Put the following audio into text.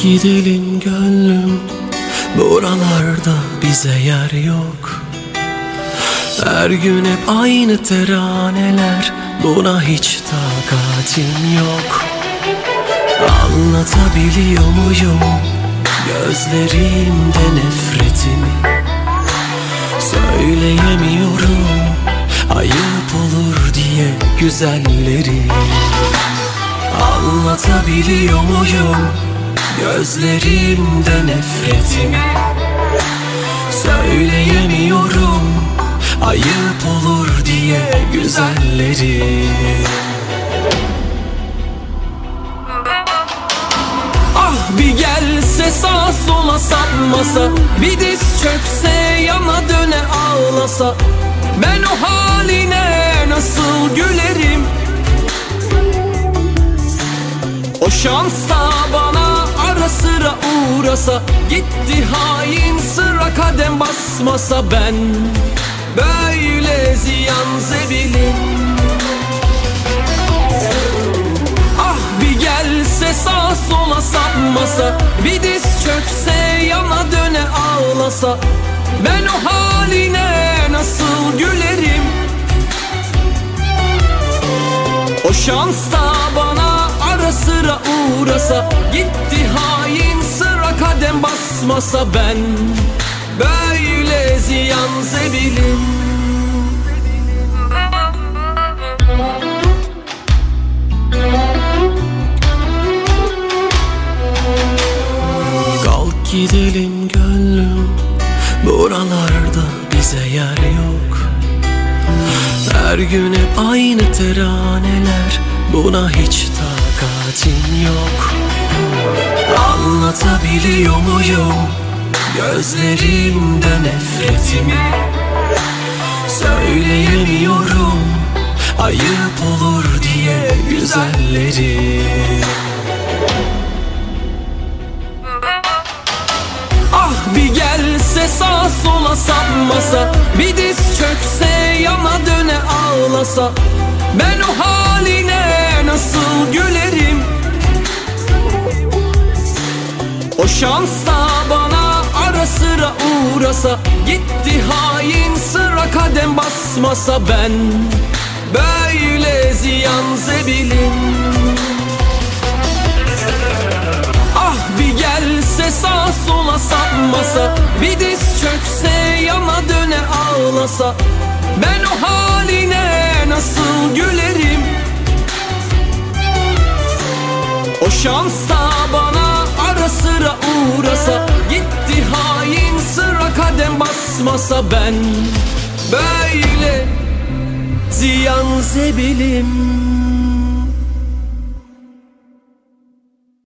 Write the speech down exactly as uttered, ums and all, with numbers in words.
gidelim gönlüm, buralarda bize yer yok. Her gün hep aynı teraneler, buna hiç takatim yok. Anlatabiliyor muyum gözlerimde nefretimi? Söyleyemiyorum, ayıp olur diye güzelleri. Anlatabiliyor muyum gözlerimde nefretimi? Söyleyemiyorum, ayıp olur diye güzelleri. Ah bir gelse sağa sola sapmasa, bir diz çökse yana döne ağlasa, ben o haline nasıl gülerim? O şans da bana ara sıra uğrasa, gitti hain sıra kadem basmasa, ben böyle ziyan zebilim. Ah bir gelse sağa sola sapmasa, bir diz çökse yana döne ağlasa, ben o haline nasıl gülerim? O şans da bana ara sıra uğrasa, gitti hain sıra kadem basmasa, ben böyle ziyan zebilim. Kalk gidelim gönlüm, buralarda bize yer yok. Her gün hep aynı teraneler, buna hiç takatim yok. Anlatabiliyor muyum gözlerimde nefretimi? Söyleyemiyorum, ayıp olur diye güzelleri. Ah bir gelse sağa sola sapmasa, bir diz çökse yana döne ağlasa, ben o haline nasıl gülerim? O şans da bana ara sıra uğrasa, gitti hain sıra kadem basmasa, ben böyle ziyan zebilim. Ah bir gelse sağa sola sapmasa, bir diz çökse yana döne ağlasa, ben o haline nasıl gülerim? O şans da bana ara sıra uğrasa, gitti hain sıra kadem basmasa, ben böyle ziyan zebilim.